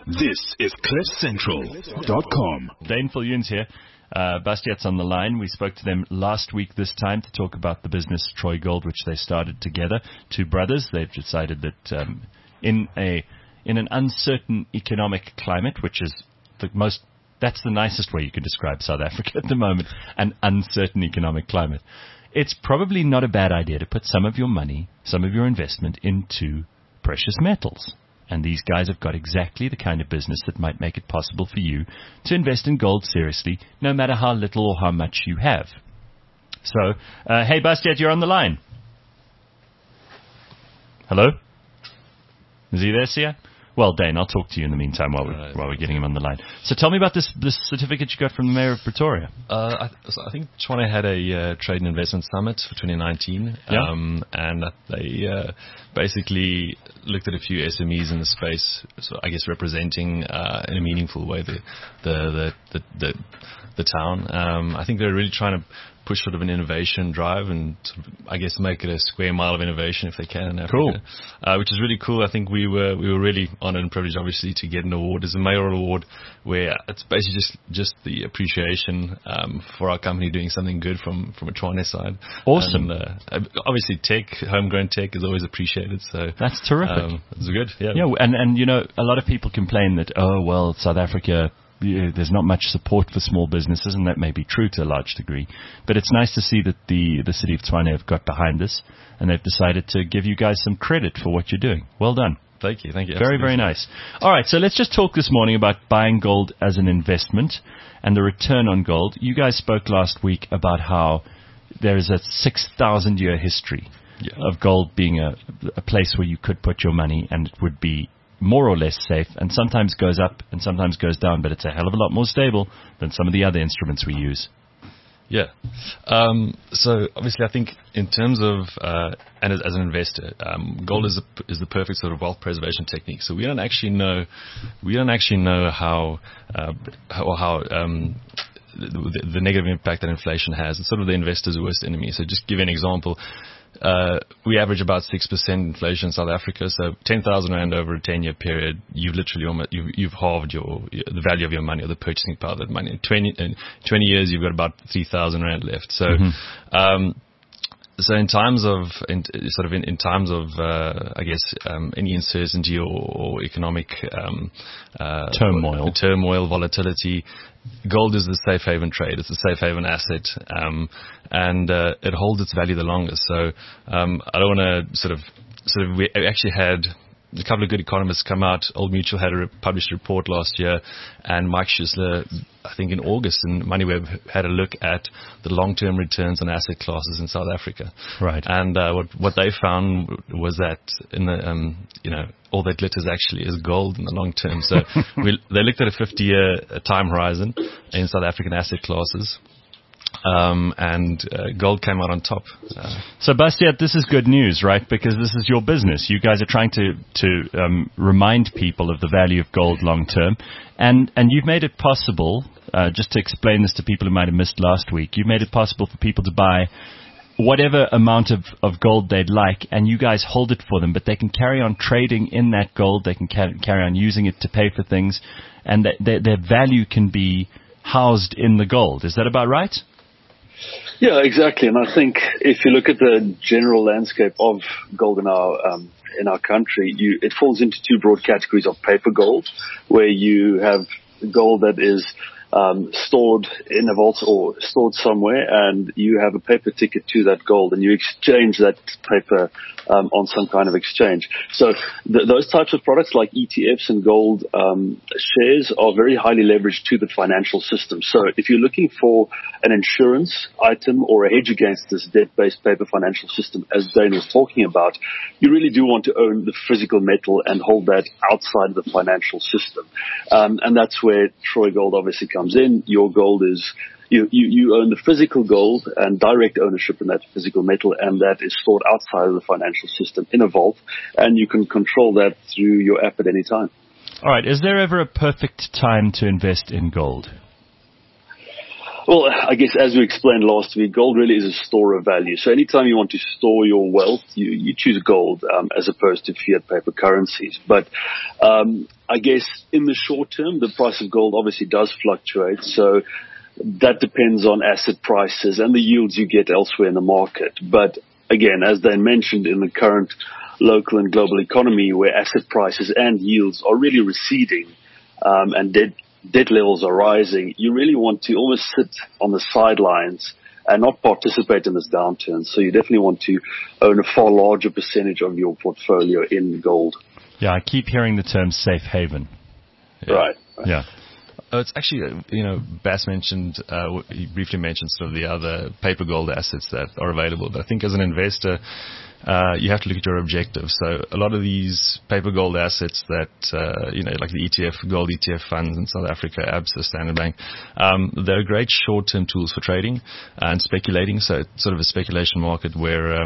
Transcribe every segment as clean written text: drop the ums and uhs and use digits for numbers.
This is CliffCentral.com. Dane Viljoens here. Bastiat's on the line. We spoke to them last week this time to talk about the business Troy Gold, which they started together. Two brothers. They've decided that in an uncertain economic climate, which is that's the nicest way you can describe South Africa at the moment, an uncertain economic climate. It's probably not a bad idea to put some of your money, some of your investment into precious metals. And these guys have got exactly the kind of business that might make it possible for you to invest in gold seriously, no matter how little or how much you have. So, hey, Bastiat, you're on the line. Hello? Is he there, Sia? Well, Dane, I'll talk to you in the meantime while we're getting him on the line. So tell me about this certificate you got from the Mayor of Pretoria. I think Tshwane had a trade and investment summit for 2019, and they basically looked at a few SMEs in the space, so I guess representing in a meaningful way the town. I think they're really trying to push sort of an innovation drive and I guess make it a square mile of innovation if they can in Africa. Cool. Which is really cool. I think we were really honored and privileged obviously to get an award as a mayoral award where it's basically just the appreciation for our company doing something good from a Tshwane side. Awesome. And, obviously homegrown tech is always appreciated. So that's terrific. It's good. Yeah. Yeah, and you know, a lot of people complain that, oh, well, South Africa, there's not much support for small businesses, and that may be true to a large degree. But it's nice to see that the city of Tshwane have got behind this, and they've decided to give you guys some credit for what you're doing. Well done. Thank you. Very, very nice. All right, so let's just talk this morning about buying gold as an investment and the return on gold. You guys spoke last week about how there is a 6,000-year history of gold being a place where you could put your money and it would be more or less safe, and sometimes goes up and sometimes goes down, but it's a hell of a lot more stable than some of the other instruments we use. Yeah. So obviously I think in terms of, and as an investor, gold is the perfect sort of wealth preservation technique. So we don't actually know how the negative impact that inflation has. It's sort of the investor's worst enemy. So just give you an example. We average about 6% inflation in South Africa. So 10,000 rand over a 10-year period, you've literally you've halved the value of your money or the purchasing power of that money. In 20 years, you've got about 3,000 rand left. So, so in times of I guess any uncertainty or economic turmoil, volatility, gold is the safe haven trade. It's a safe haven asset, and it holds its value the longest. So I don't want to we actually had a couple of good economists come out. Old Mutual had published a report last year, and Mike Schisler, I think in August, in MoneyWeb had a look at the long-term returns on asset classes in South Africa. Right. And what they found was that in the all that glitters actually is gold in the long term. So they looked at a 50-year time horizon in South African asset classes. And gold came out on top. So, Bastiat, this is good news, right? Because this is your business. You guys are trying to remind people of the value of gold long term, and you've made it possible. Just to explain this to people who might have missed last week, you've made it possible for people to buy whatever amount of gold they'd like, and you guys hold it for them, but they can carry on trading in that gold. They can carry on using it to pay for things, and their value can be housed in the gold. Is that about right? Yeah, exactly. And I think if you look at the general landscape of gold in our country, it falls into two broad categories of paper gold, where you have gold that is stored in a vault or stored somewhere, and you have a paper ticket to that gold, and you exchange that paper on some kind of exchange. So those types of products like ETFs and gold shares are very highly leveraged to the financial system. So if you're looking for an insurance item or a hedge against this debt-based paper financial system, as Dane was talking about, you really do want to own the physical metal and hold that outside of the financial system. And that's where Troy Gold obviously comes in. Your gold is You own the physical gold and direct ownership in that physical metal, and that is stored outside of the financial system in a vault, and you can control that through your app at any time. All right. Is there ever a perfect time to invest in gold? Well, I guess as we explained last week, gold really is a store of value. So anytime you want to store your wealth, you choose gold as opposed to fiat paper currencies. But I guess in the short term, the price of gold obviously does fluctuate. So that depends on asset prices and the yields you get elsewhere in the market. But again, as Dan mentioned, in the current local and global economy where asset prices and yields are really receding and debt levels are rising, you really want to almost sit on the sidelines and not participate in this downturn. So you definitely want to own a far larger percentage of your portfolio in gold. Yeah, I keep hearing the term safe haven. Yeah. Right. Yeah. It's actually, Bas mentioned, he briefly mentioned sort of the other paper gold assets that are available. But I think as an investor, you have to look at your objectives. So a lot of these paper gold assets that, like the ETF, gold ETF funds in South Africa, ABSA, Standard Bank, they're great short-term tools for trading and speculating. So it's sort of a speculation market where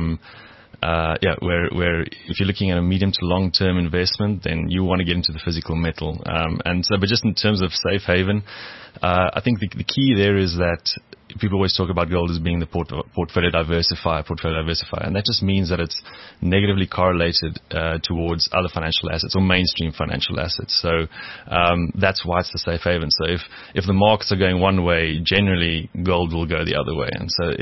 if you're looking at a medium to long-term investment, then you want to get into the physical metal. But just in terms of safe haven, I think the key there is that people always talk about gold as being the portfolio diversifier, and that just means that it's negatively correlated towards other financial assets or mainstream financial assets. So that's why it's the safe haven. So if the markets are going one way, generally gold will go the other way, and so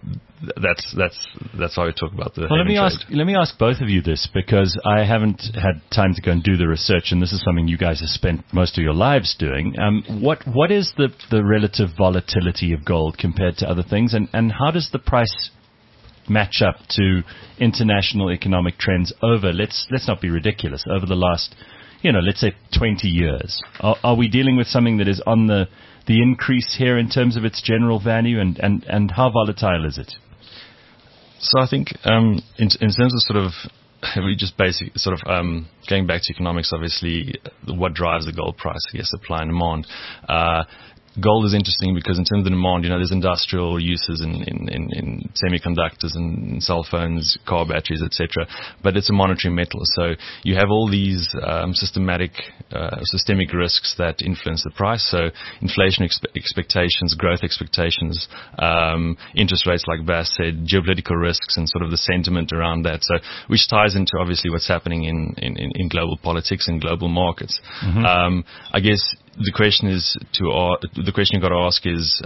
that's why we talk about the. Well, let me ask both of you this, because I haven't had time to go and do the research, and this is something you guys have spent most of your lives doing. What is the relative volatility of gold compared to other things, and how does the price match up to international economic trends over, let's not be ridiculous, over the last, let's say 20 years? Are we dealing with something that is on the increase here in terms of its general value, and how volatile is it? So I think in terms of sort of, we just basic sort of going back to economics, obviously what drives the gold price, I guess, supply and demand. Gold is interesting because in terms of the demand, there's industrial uses in semiconductors and cell phones, car batteries, etc. But it's a monetary metal, so you have all these systemic risks that influence the price. So inflation expectations, growth expectations, interest rates, like Bas said, geopolitical risks, and sort of the sentiment around that. So which ties into obviously what's happening in global politics and global markets. Mm-hmm. I guess the question you've got to ask is,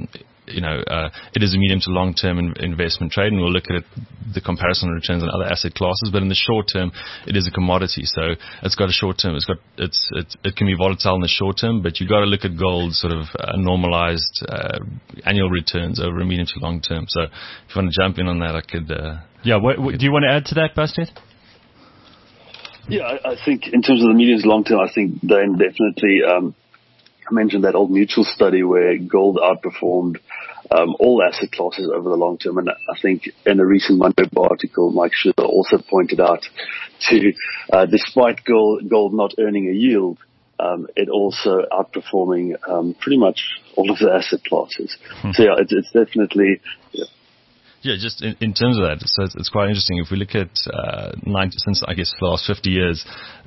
it is a medium to long-term investment trade, and we'll look at the comparison returns on other asset classes. But in the short term, it is a commodity, so it's got a short term. It can be volatile in the short term, but you've got to look at gold sort of normalized annual returns over a medium to long term. So if you want to jump in on that, I could. Do you want to add to that, Bastiat? Yeah, I think in terms of the medium to long term, I think Dan definitely mentioned that Old Mutual study where gold outperformed all asset classes over the long term. And I think in a recent Monday article, Mike Schiller also pointed out to, despite gold not earning a yield, it also outperforming pretty much all of the asset classes. So yeah, it's definitely. Yeah, just in terms of that, so it's quite interesting. If we look at since I guess the last 50 years,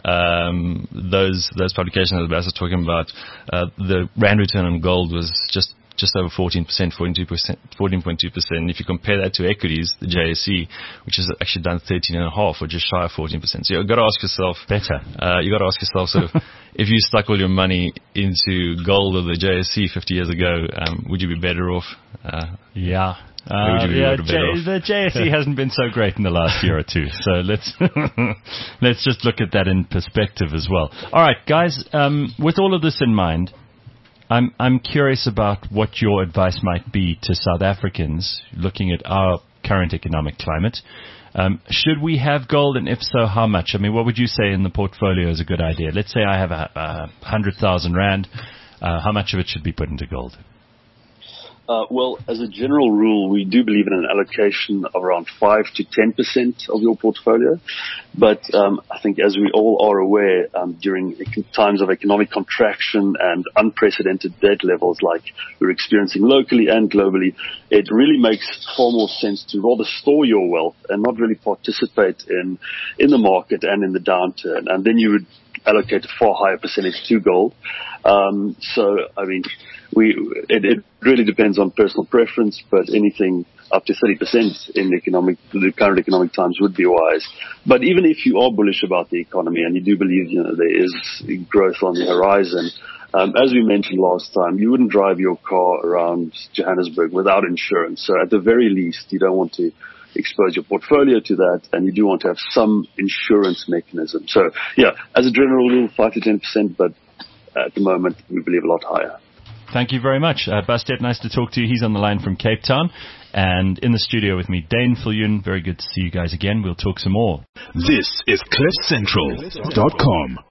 those publications that Bas was talking about, the rand return on gold was just over 14%, 14.2%. And if you compare that to equities, the JSE, which has actually done 13.5%, or just shy of 14%. So you've got to ask yourself, you got to ask yourself, sort of, if you stuck all your money into gold or the JSE 50 years ago, would you be better off? Yeah. The JSE hasn't been so great in the last year or two, so let's just look at that in perspective as well. All right, guys, with all of this in mind, I'm curious about what your advice might be to South Africans looking at our current economic climate. Should we have gold, and if so, how much? I mean, what would you say in the portfolio is a good idea? Let's say I have 100,000 rand. How much of it should be put into gold? Well, as a general rule, we do believe in an allocation of around 5 to 10% of your portfolio. But I think, as we all are aware, during times of economic contraction and unprecedented debt levels like we're experiencing locally and globally, it really makes far more sense to rather store your wealth and not really participate in the market and in the downturn. And then you would allocate a far higher percentage to gold. So, I mean, it really depends on personal preference, but anything up to 30% in the current economic times would be wise. But even if you are bullish about the economy and you do believe, there is growth on the horizon, as we mentioned last time, you wouldn't drive your car around Johannesburg without insurance. So at the very least, you don't want to expose your portfolio to that, and you do want to have some insurance mechanism. So, yeah, as a general rule, 5 to 10%, but at the moment, we believe a lot higher. Thank you very much. Bastiat, nice to talk to you. He's on the line from Cape Town. And in the studio with me, Dane Viljoen. Very good to see you guys again. We'll talk some more. This is CliffCentral.com.